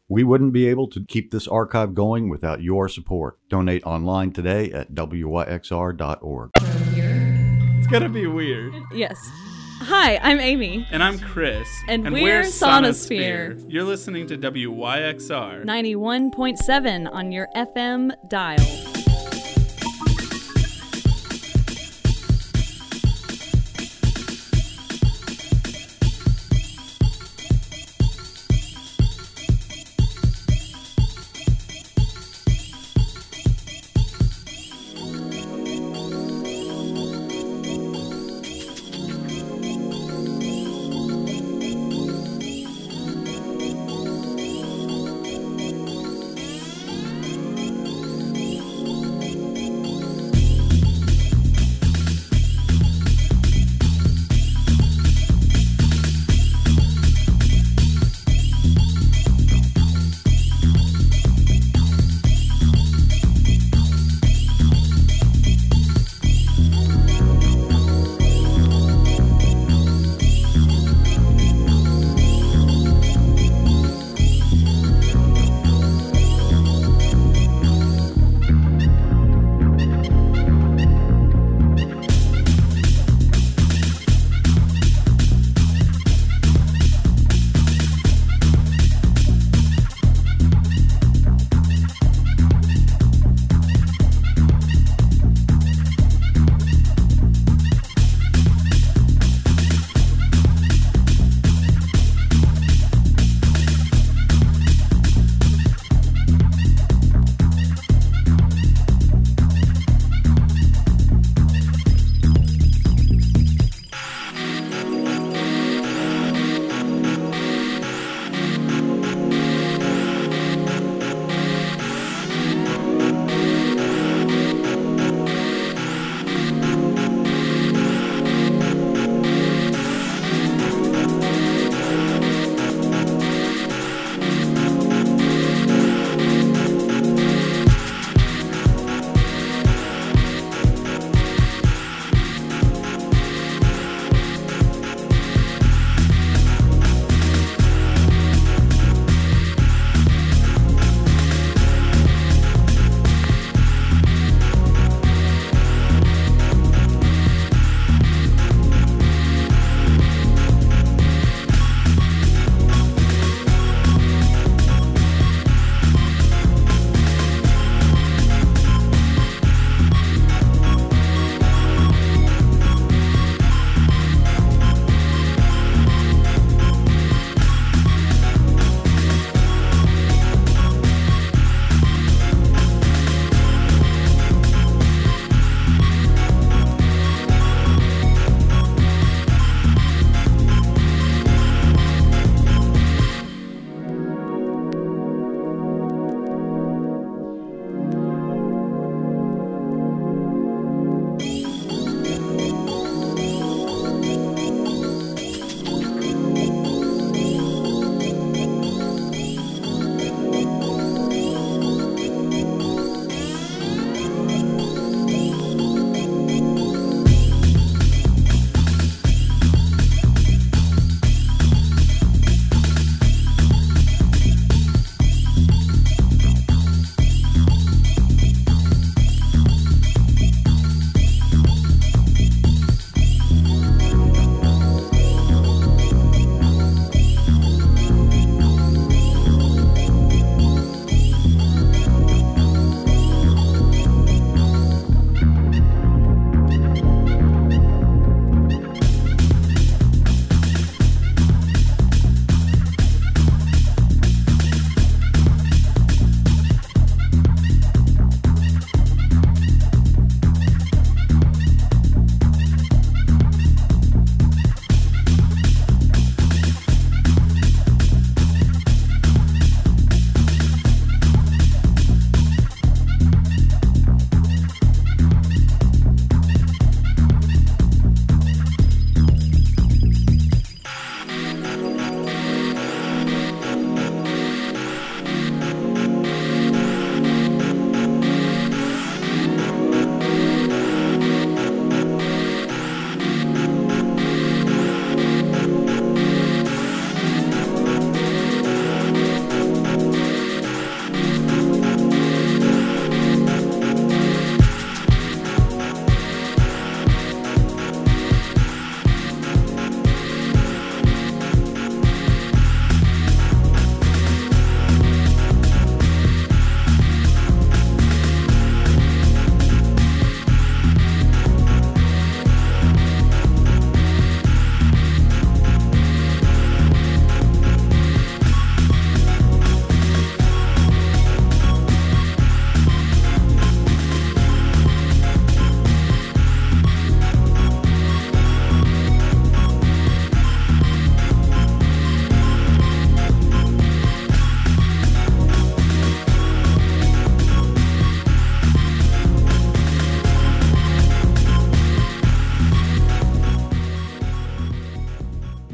We wouldn't be able to keep this archive going without your support. Donate online today at wyxr.org. It's gonna be weird. Yes. Hi, I'm Amy. And I'm Chris. And we're Sonosphere. You're listening to WYXR 91.7 on your FM dial.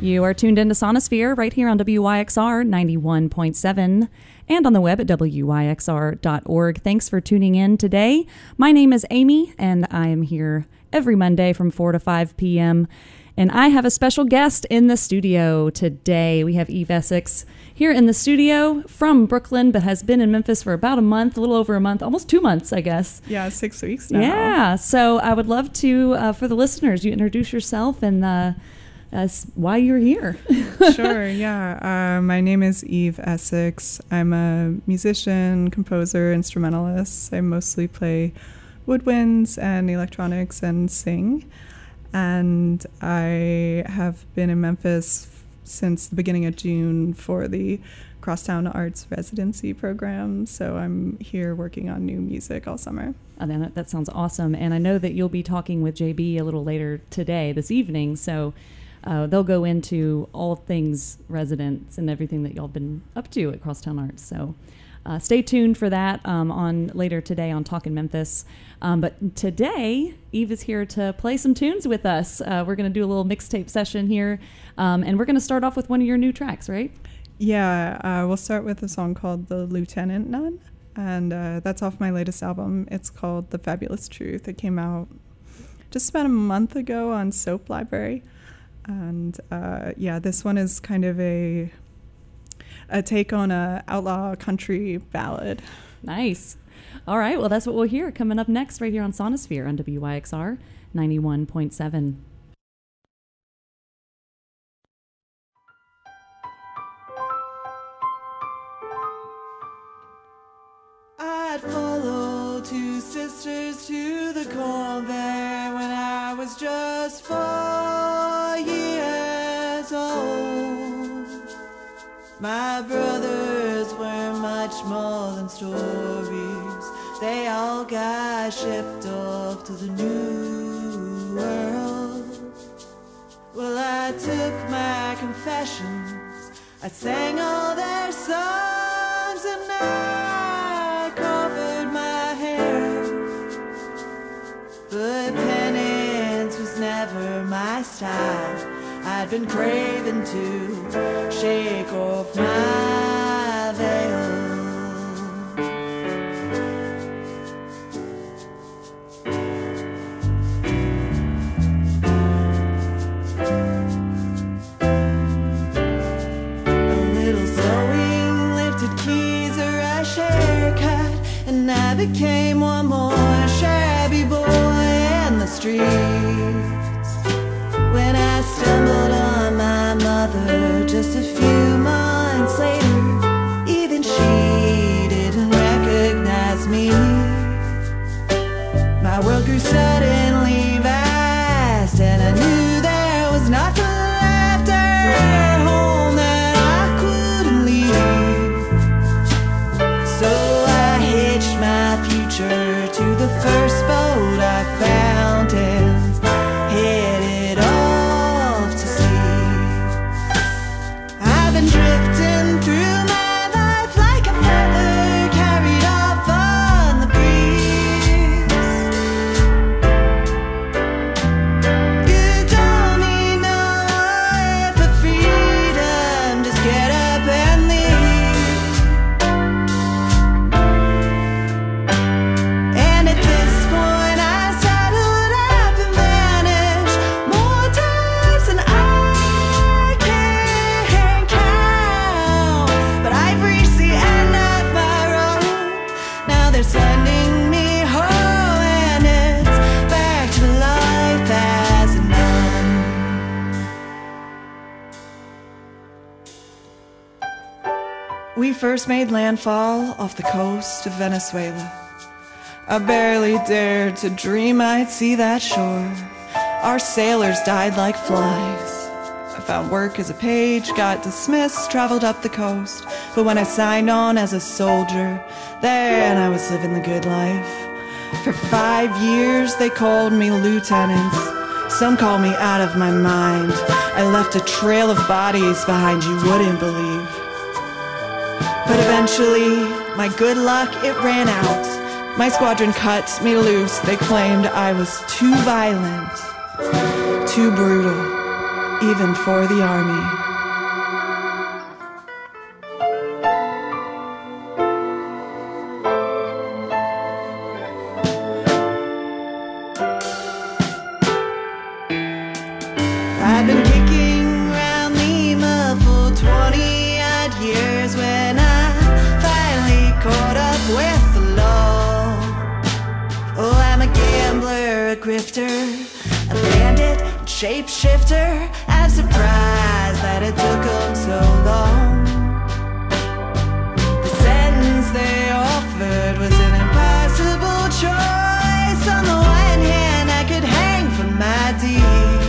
You are tuned into Sonosphere right here on WYXR 91.7 and on the web at WYXR.org. Thanks for tuning in today. My name is Amy, and I am here every Monday from 4 to 5 p.m., and I have a special guest in the studio today. We have Eve Essex here in the studio from Brooklyn, but has been in Memphis for about a month, a little over a month, almost 2 months, I guess. Yeah, 6 weeks now. Yeah, so I would love to, for the listeners, you introduce yourself and why you're here. Sure, yeah. My name is Eve Essex. I'm a musician, composer, instrumentalist. I mostly play woodwinds and electronics and sing. And I have been in Memphis since the beginning of June for the Crosstown Arts Residency Program. So I'm here working on new music all summer. That sounds awesome. And I know that you'll be talking with JB a little later today, this evening. So they'll go into all things residents and everything that y'all been up to at Crosstown Arts. So stay tuned for that on later today on Talkin' Memphis. But today, Eve is here to play some tunes with us. We're going to do a little mixtape session here, and we're going to start off with one of your new tracks, right? Yeah, we'll start with a song called The Lieutenant Nun, and that's off my latest album. It's called The Fabulous Truth. It came out just about a month ago on Soap Library. And this one is kind of a take on a outlaw country ballad. Nice. All right, well, that's what we'll hear coming up next right here on Sonosphere on WYXR 91.7. I'd follow two sisters to the corn there when I was just 4 years old. My brothers were much more than stories. They all got shipped off to the new world. Well, I took my confessions, I sang all their songs, and I covered my hair. But penance was never my style. I'd been craving to shake off my veil. I became one more shabby boy in the streets. When I stumbled on my mother just a few months later, even she didn't recognize me. My world grew suddenly vast, and I knew there was nothing left at home that I couldn't leave. So my future to the first boat I found and headed off to sea. I've been drifting through my life like a feather carried off on the breeze. You don't need no life for freedom, just get up and leave. We first made landfall off the coast of Venezuela. I barely dared to dream I'd see that shore. Our sailors died like flies. I found work as a page, got dismissed, traveled up the coast. But when I signed on as a soldier, then I was living the good life. For 5 years they called me lieutenant. Some call me out of my mind. I left a trail of bodies behind you wouldn't believe. But eventually, my good luck, it ran out. My squadron cut me loose. They claimed I was too violent, too brutal. even for the army. I've been kicking around Lima for 20-odd years when I finally caught up with the law. Oh, I'm a gambler, a grifter, a bandit, a shapeshifter. I'm surprised that it took them so long. The sentence they offered was an impossible choice. On the one hand, I could hang for my deeds,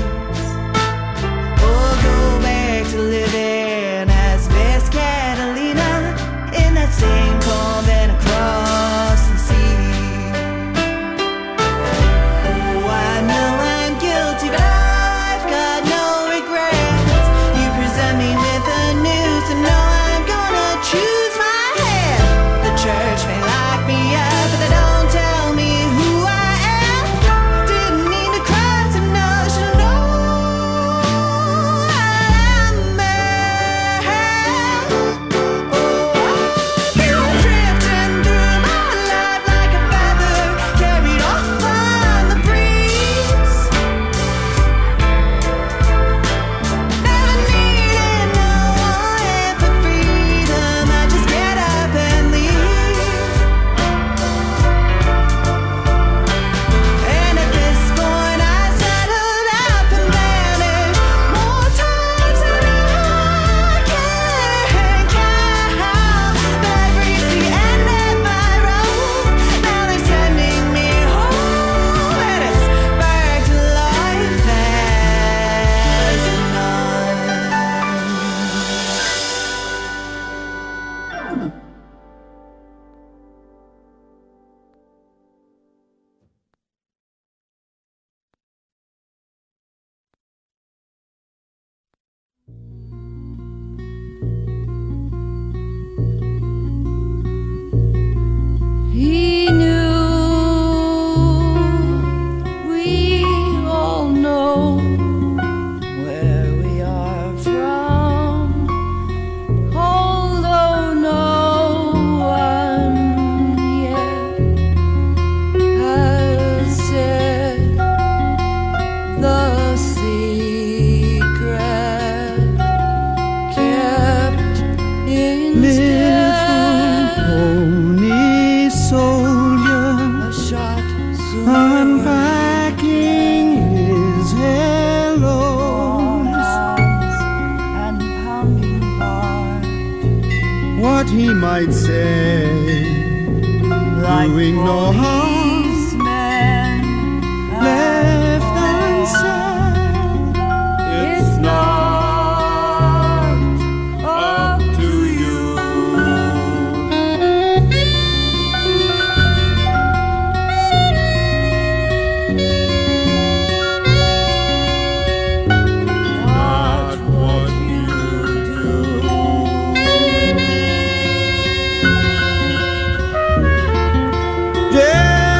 go back to living as Miss Catalina in that same convent across the sea. Oh, I know I'm guilty, but I've got no regrets. You present me with a noose and know I'm gonna choose my head. The church may lock me up, but they don't tell me who I am. Didn't mean to cry, so no, should know. He knew, we all know where we are from, although no one yet has said the secret kept instead. Pony soldier, A shot soon unpacking his hellos, and pounding heart, what he might say, like doing no harm, policemen left unsaid. It's not up to you. Not what you do. Yeah.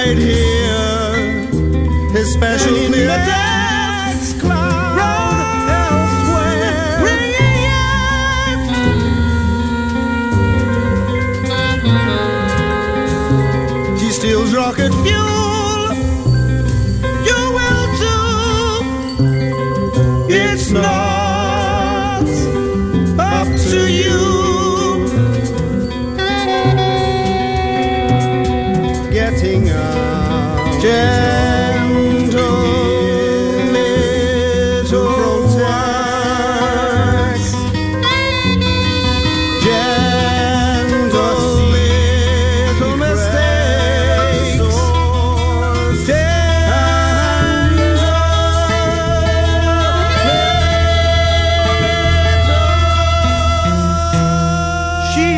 right here, his special clear decks cloud elsewhere. He steals rocket fuel, you will too. It's not up to you. Getting out, gentle little protest, gentle little mistakes, she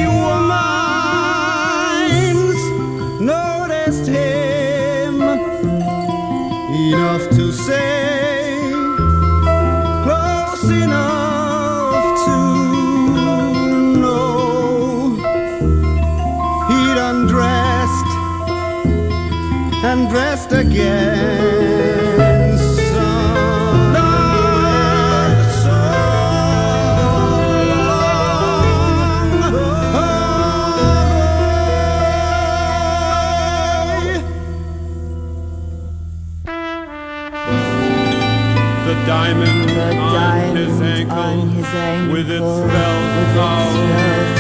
whines, noticed him enough to say, close enough to know he'd undressed and dressed again. Not so long away. The diamond on his ankle, with its felt collar.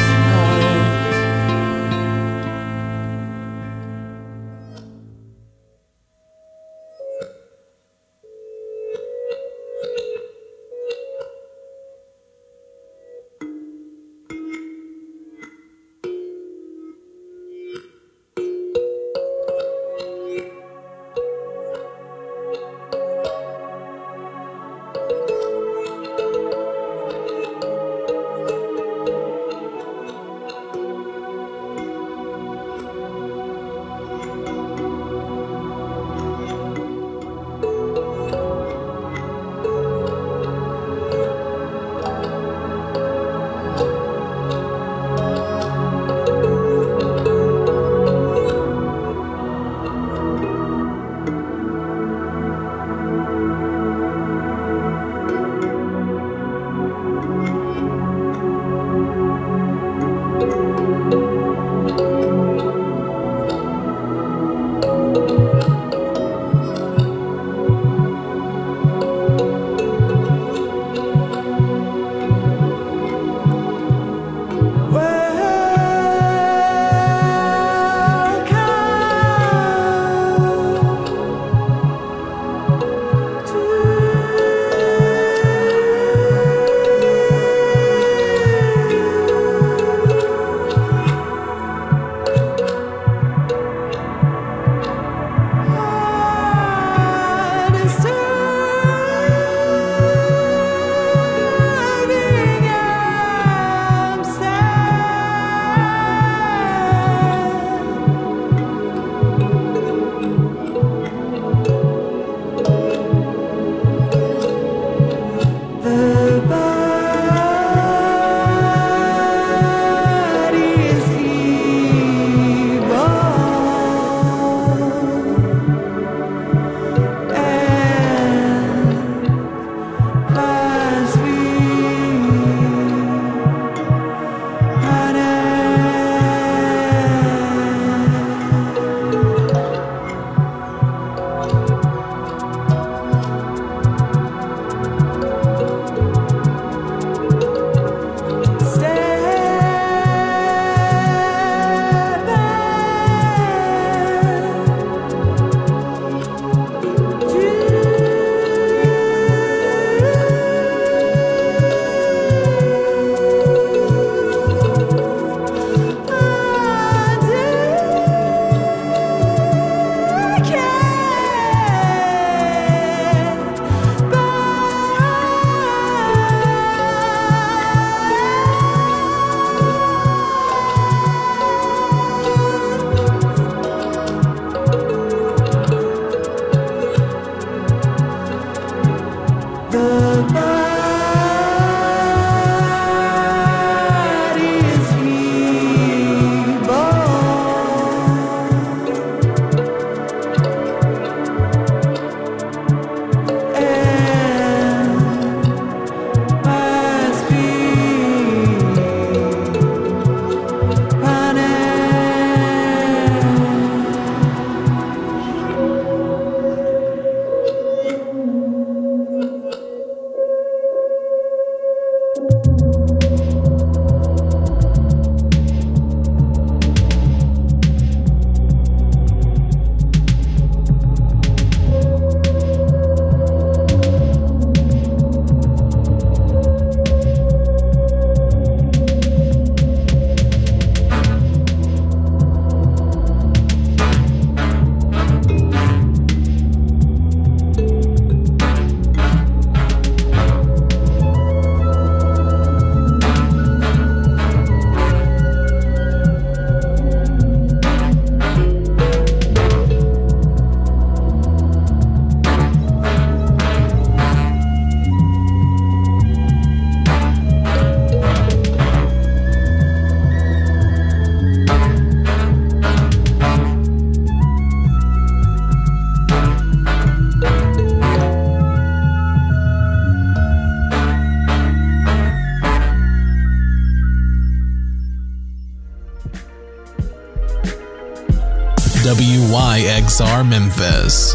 WYXR Memphis.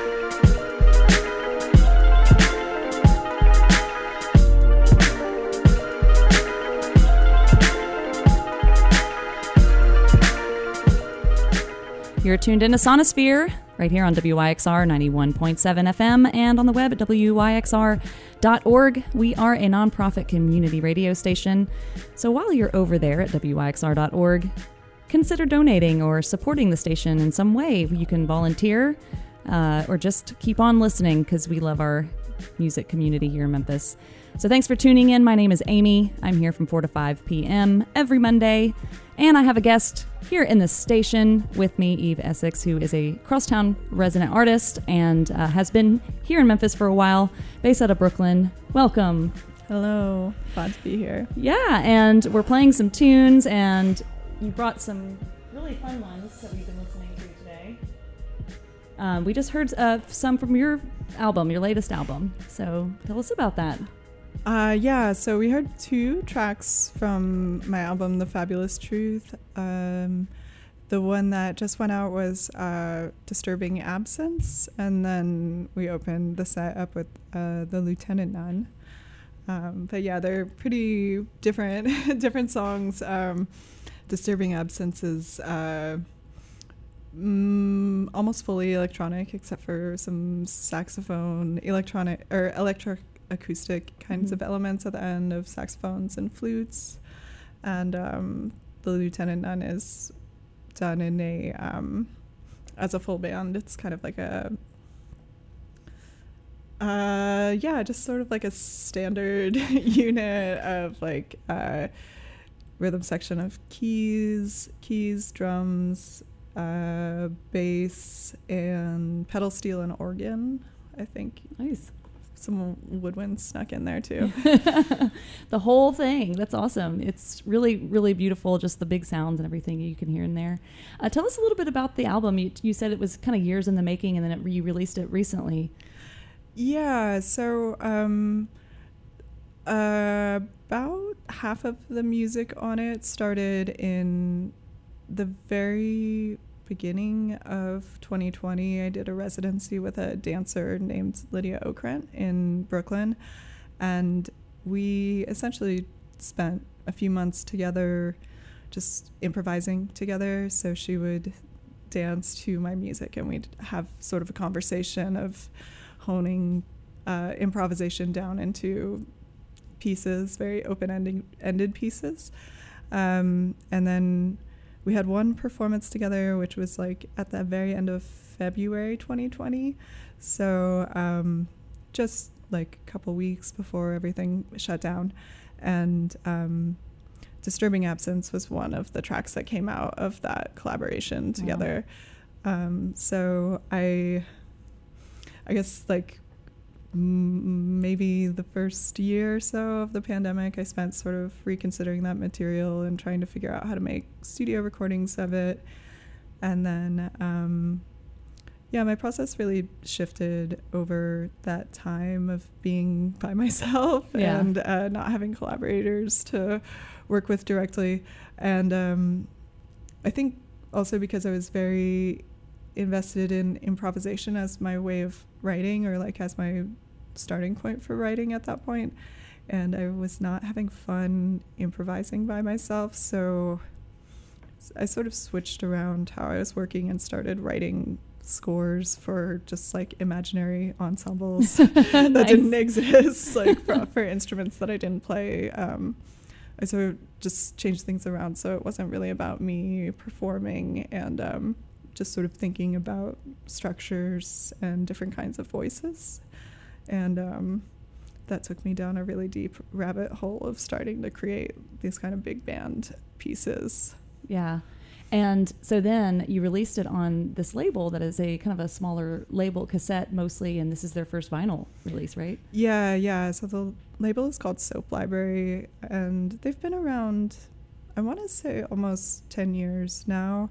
You're tuned into Sonosphere right here on WYXR 91.7 FM and on the web at WYXR.org. We are a nonprofit community radio station. So while you're over there at WYXR.org, consider donating or supporting the station in some way. You can volunteer or just keep on listening because we love our music community here in Memphis. So thanks for tuning in. My name is Amy. I'm here from 4 to 5 p.m. every Monday. And I have a guest here in the station with me, Eve Essex, who is a Crosstown resident artist and has been here in Memphis for a while, based out of Brooklyn. Welcome. Hello. Glad to be here. Yeah, and we're playing some tunes, and you brought some really fun ones that we've been listening to today. We just heard some from your album, your latest album. So tell us about that. Yeah, so we heard 2 tracks from my album, The Fabulous Truth. The one that just went out was Disturbing Absence, and then we opened the set up with The Lieutenant Nun. But yeah, they're pretty different songs. Disturbing Absence is almost fully electronic, except for some saxophone, electroacoustic kinds of elements at the end of saxophones and flutes. And The Lieutenant Nun is done in a as a full band. It's kind of like a just sort of like a standard unit of like rhythm section of keys, drums, bass, and pedal steel and organ, I think. Nice. Some woodwind snuck in there too. The whole thing. That's awesome. It's really, really beautiful, just the big sounds and everything you can hear in there. Tell us a little bit about the album. You said it was kind of years in the making, and then you released it recently. Yeah, so about half of the music on it started in the very beginning of 2020. I did a residency with a dancer named Lydia Okrent in Brooklyn, and we essentially spent a few months together just improvising together. So she would dance to my music and we'd have sort of a conversation of honing improvisation down into pieces, very open-ended pieces. And then we had one performance together, which was like at the very end of February 2020. So just like a couple weeks before everything shut down. And Disturbing Absence was one of the tracks that came out of that collaboration together. Wow. So I guess like maybe the first year or so of the pandemic, I spent sort of reconsidering that material and trying to figure out how to make studio recordings of it. And then, my process really shifted over that time of being by myself and not having collaborators to work with directly. And I think also because I was very invested in improvisation as my way of writing, or like as my starting point for writing at that point, and I was not having fun improvising by myself, so I sort of switched around how I was working and started writing scores for just like imaginary ensembles that didn't exist, like for instruments that I didn't play. I sort of just changed things around so it wasn't really about me performing, and just sort of thinking about structures and different kinds of voices. And that took me down a really deep rabbit hole of starting to create these kind of big band pieces. Yeah. And so then you released it on this label that is a kind of a smaller label, cassette mostly, and this is their first vinyl release, right? Yeah. So the label is called Soap Library, and they've been around, I want to say, almost 10 years now.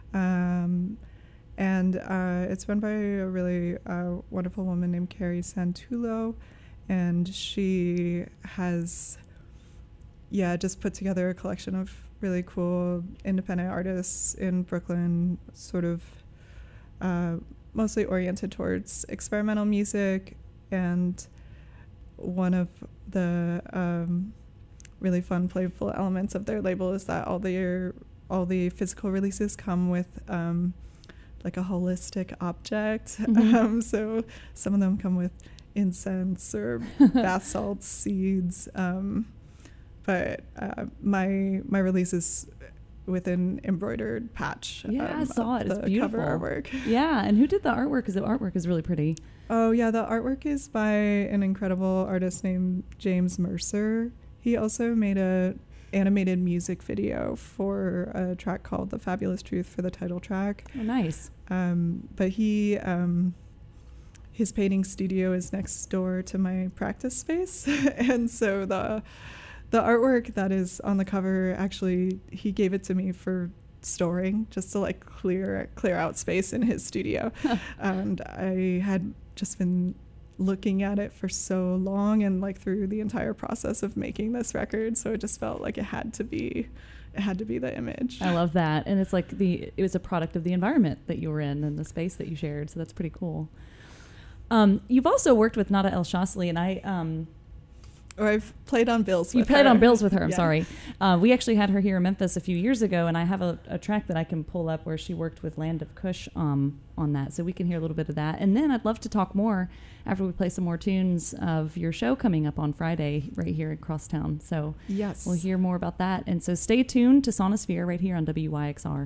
And it's run by a really wonderful woman named Carrie Santulo, and she has, just put together a collection of really cool independent artists in Brooklyn, sort of mostly oriented towards experimental music, and one of the really fun, playful elements of their label is that all the physical releases come with like a holistic object. Mm-hmm. So some of them come with incense or bath salts, seeds. But my release is with an embroidered patch. Yeah, I saw it. It's the beautiful. cover artwork. Yeah, and who did the artwork? Because the artwork is really pretty. Oh yeah, the artwork is by an incredible artist named James Mercer. He also made a animated music video for a track called The Fabulous Truth for the title track. Oh, nice. But he his painting studio is next door to my practice space. And so the artwork that is on the cover, actually, he gave it to me for storing, just to like clear out space in his studio. And I had just been looking at it for so long, and like through the entire process of making this record, so it just felt like it had to be the image. I love that. And it's like it was a product of the environment that you were in and the space that you shared, so that's pretty cool. You've also worked with Nada El Shasli, and I've played on bills with her. You played on bills with her, I'm Yeah. sorry. We actually had her here in Memphis a few years ago, and I have a track that I can pull up where she worked with Land of Kush on that, so we can hear a little bit of that. And then I'd love to talk more after we play some more tunes of your show coming up on Friday right here at Crosstown. So Yes. we'll hear more about that. And so stay tuned to Sonosphere right here on WYXR.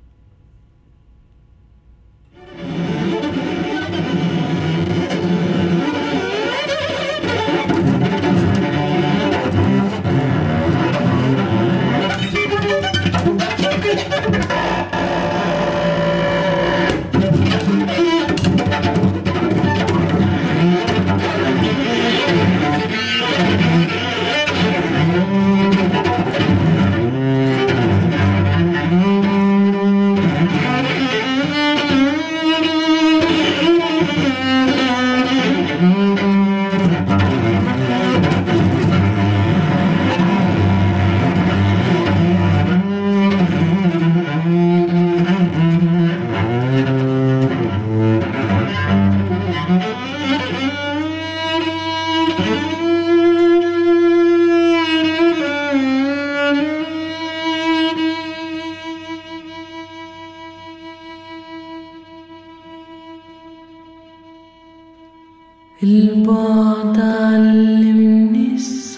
البعد علمني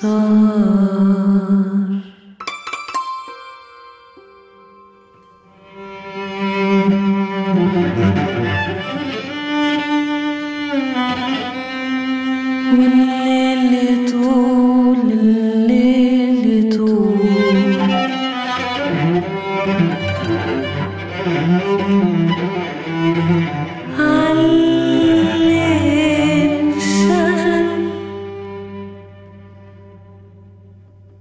السهر والليل طول الليل طول عالليل شغل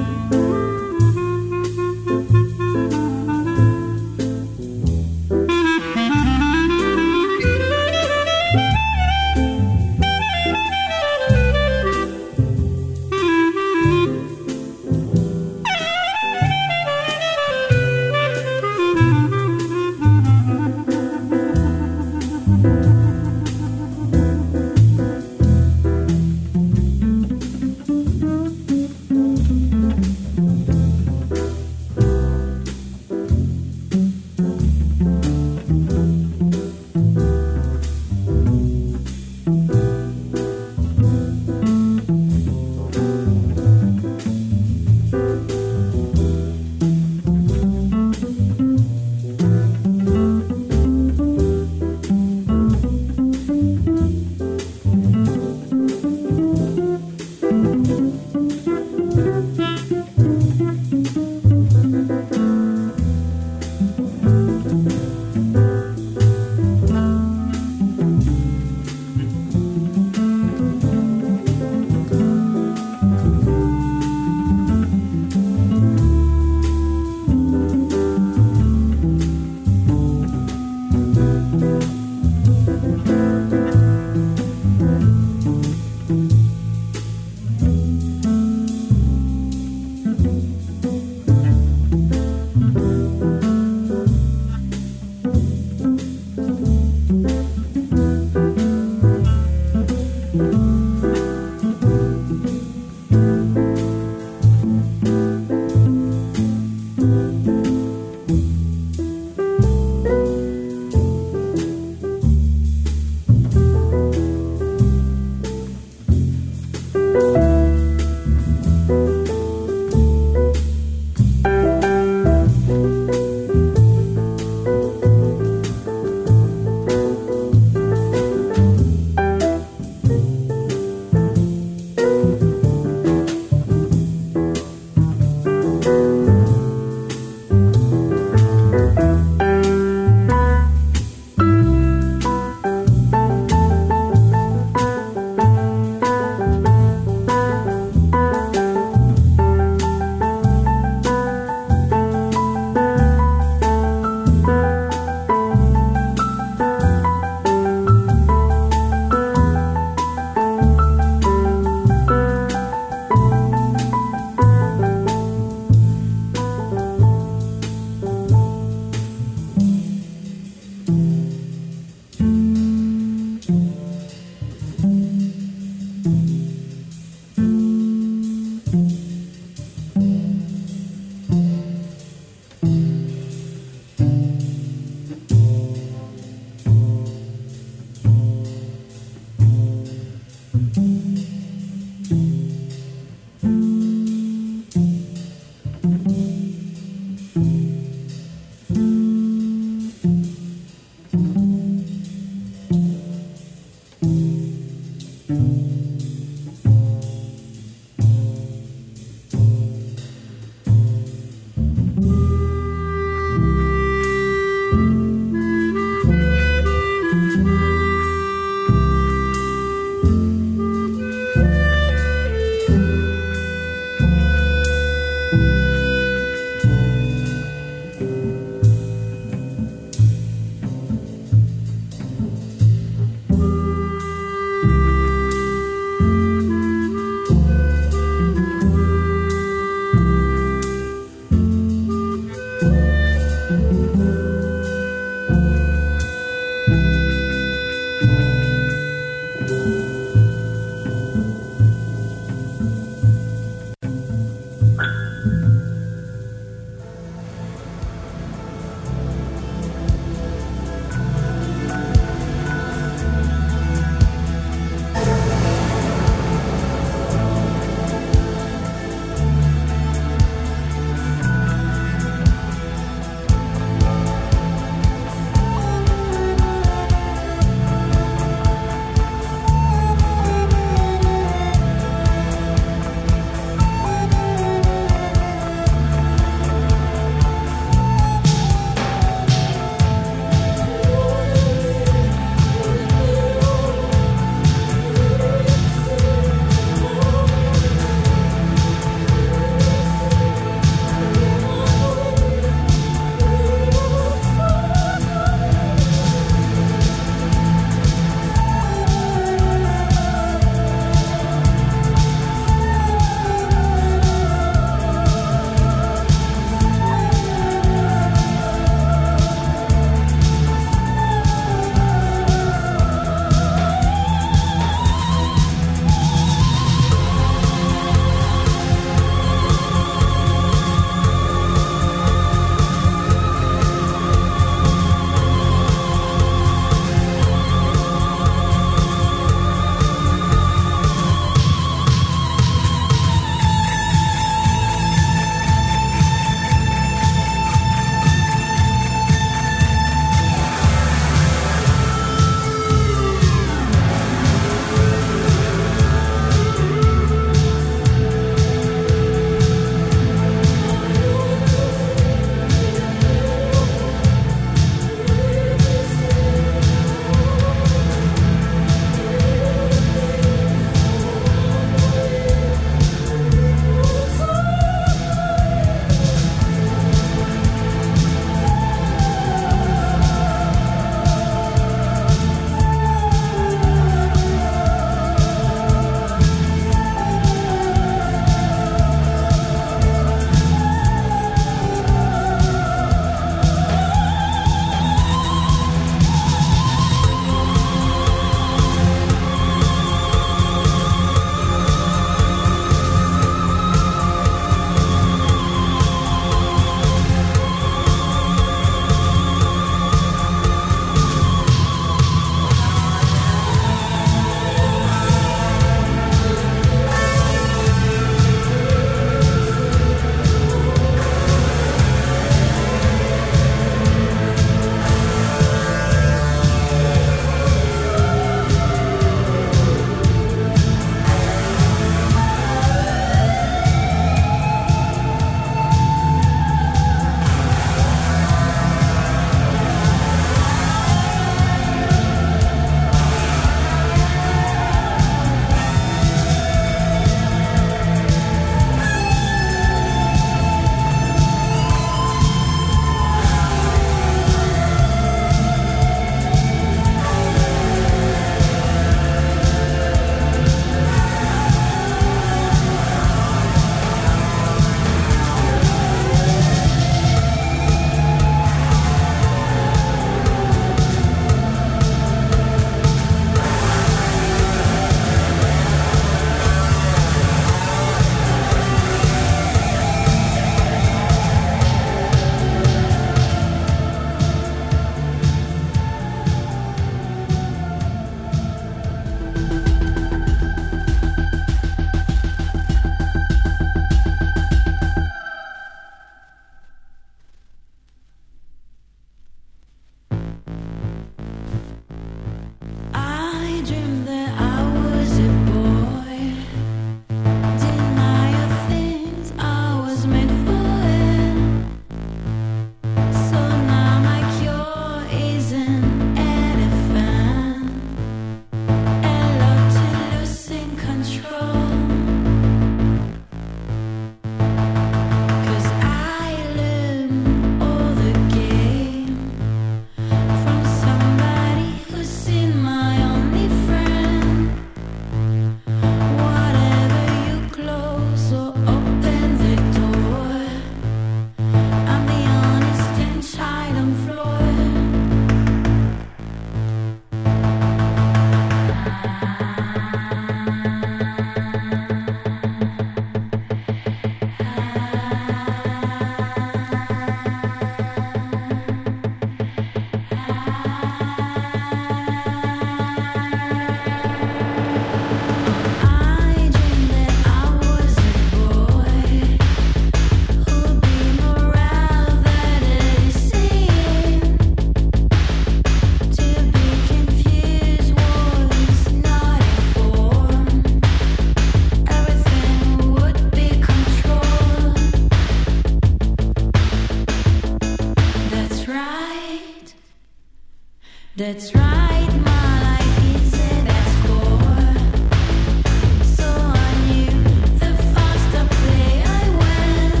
That's right, my life is at its core. So I knew the faster play I went.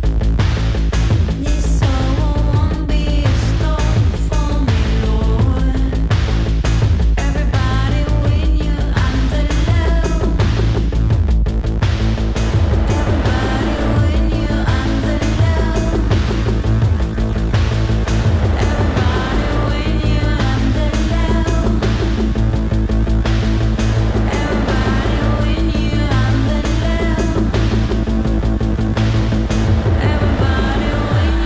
This all won't be a stop for me, Lord. Everybody when you're under love. Everybody when you're under love. Everybody when you're under love. Everybody when you're under love. Everybody when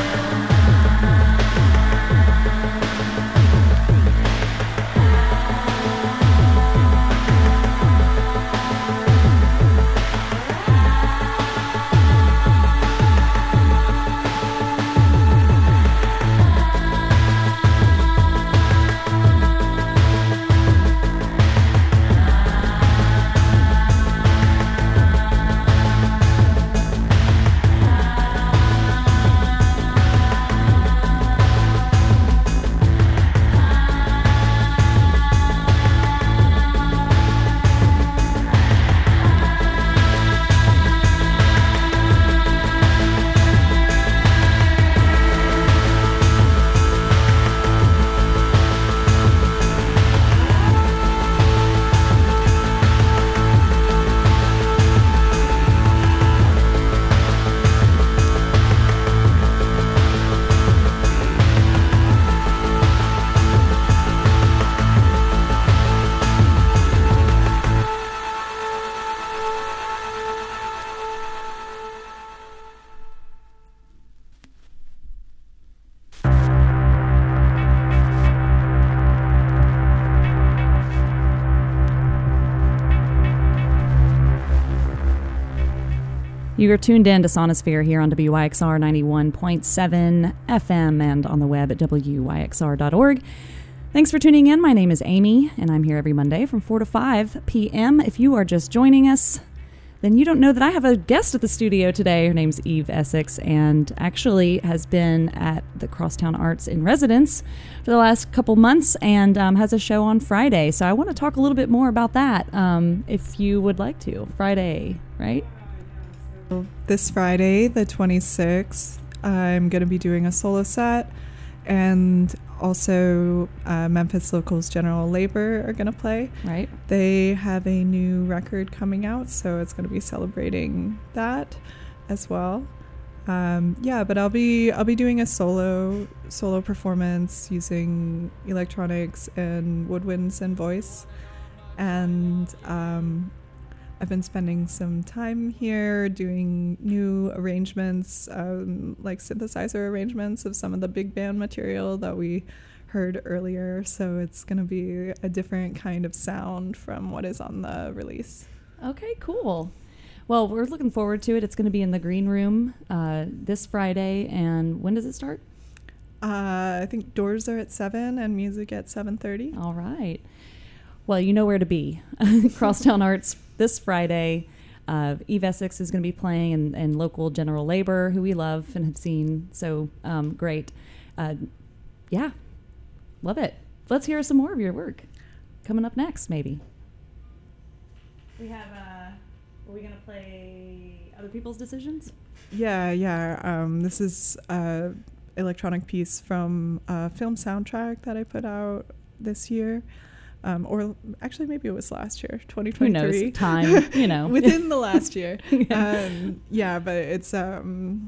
You are tuned in to Sonosphere here on WYXR 91.7 FM and on the web at WYXR.org. Thanks for tuning in. My name is Amy, and I'm here every Monday from 4 to 5 p.m. If you are just joining us, then you don't know that I have a guest at the studio today. Her name's Eve Essex, and actually has been at the Crosstown Arts in residence for the last couple months and has a show on Friday. So I want to talk a little bit more about that if you would like to. Friday, right? This Friday, the 26th, I'm going to be doing a solo set, and also Memphis Locals General Labor are going to play. Right. They have a new record coming out, so it's going to be celebrating that as well. But I'll be doing a solo performance using electronics and woodwinds and voice, and I've been spending some time here doing new arrangements, like synthesizer arrangements of some of the big band material that we heard earlier. So it's going to be a different kind of sound from what is on the release. Okay, cool. Well, we're looking forward to it. It's going to be in the Green Room this Friday. And when does it start? I think doors are at 7 and music at 7:30. All right. Well, you know where to be. Crosstown Arts this Friday. Eve Essex is going to be playing, and local General Labor, who we love and have seen. So great. Yeah, love it. Let's hear some more of your work. Coming up next, maybe. We have, are we going to play Other People's Decisions? Yeah. This is an electronic piece from a film soundtrack that I put out this year. Or actually, maybe it was last year, 2023. Who knows? Time, within the last year. Yeah. But it's I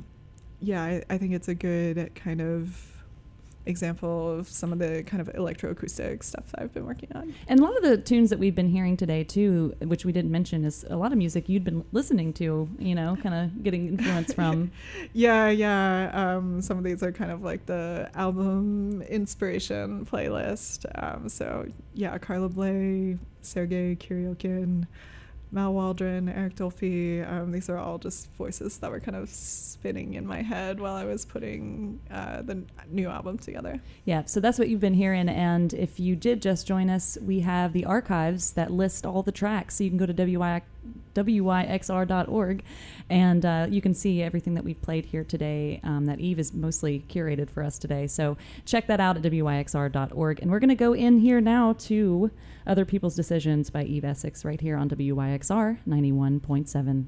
think it's a good kind of example of some of the kind of electroacoustic stuff that I've been working on. And a lot of the tunes that we've been hearing today too, which we didn't mention, is a lot of music you'd been listening to, kind of getting influence from. Yeah. Some of these are kind of like the album inspiration playlist. Carla Bley, Sergei Kuryokin, Mal Waldron, Eric Dolphy. These are all just voices that were kind of spinning in my head while I was putting the new album together. Yeah, so that's what you've been hearing. And if you did just join us, we have the archives that list all the tracks. So you can go to wyxr.org. And you can see everything that we've played here today that Eve is mostly curated for us today. So check that out at wyxr.org. And we're going to go in here now to Other People's Decisions by Eve Essex right here on WYXR 91.7.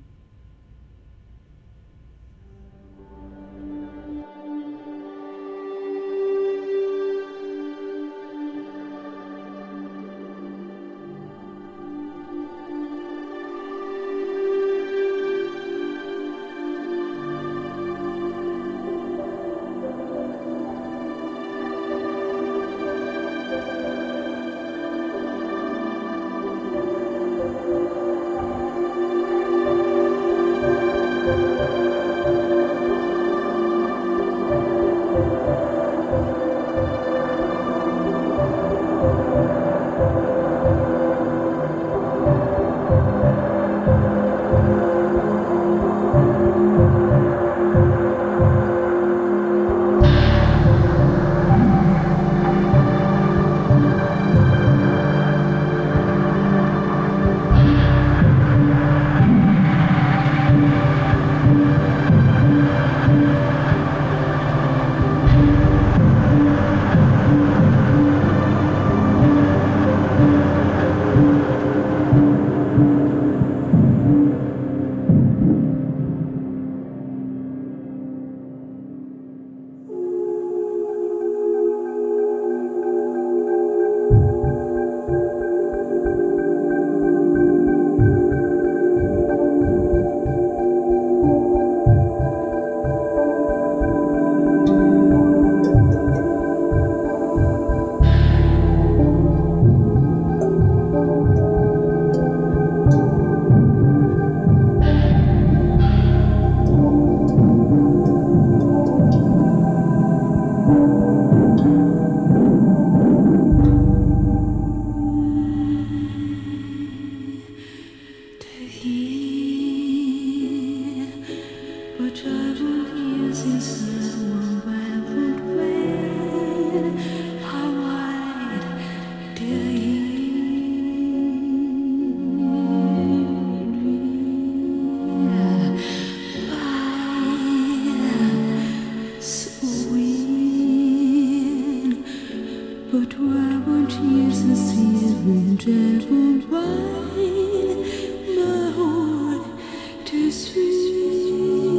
But why won't Jesus hear me travel by my heart to sweet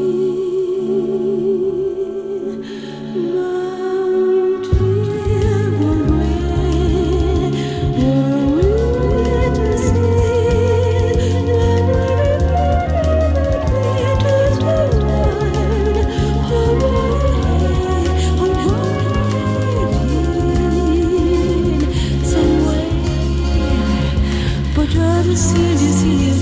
Mount Everest, where we to see but rather see this here.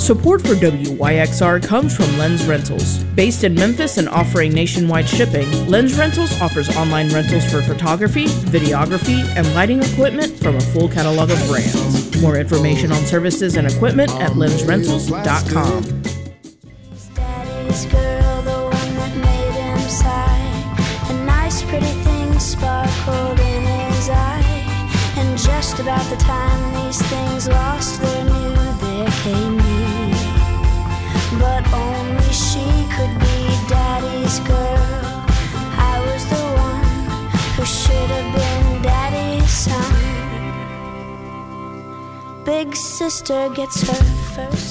Support for WYXR comes from Lens Rentals. Based in Memphis and offering nationwide shipping, Lens Rentals offers online rentals for photography, videography, and lighting equipment from a full catalog of brands. More information on services and equipment at lensrentals.com. Daddy's girl, the one that made him sigh. A nice pretty thing sparkled in his eye. And just about the time these things lost their new, there came you. But only she could be Daddy's girl. I was the one who should have been Daddy's son. Big sister gets her first